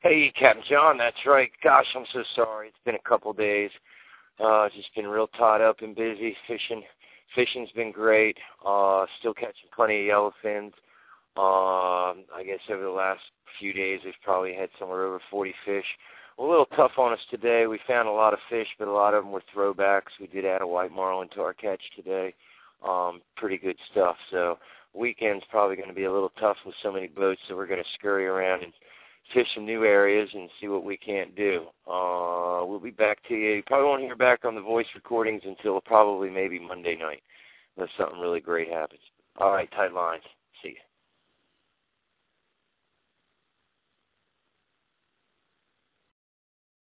Hey, Captain John, that's right. Gosh, I'm so sorry. It's been a couple days. Just been real tied up and busy. Fishing's been great. Still catching plenty of yellowfins. I guess over the last few days, we've probably had somewhere over 40 fish. A little tough on us today. We found a lot of fish, but a lot of them were throwbacks. We did add a white marlin to our catch today. Pretty good stuff. So weekend's probably going to be a little tough with so many boats, so we're going to scurry around and fish some new areas and see what we can't do. We'll be back to you. You probably won't hear back on the voice recordings until probably maybe Monday night, unless something really great happens. All right, tight lines.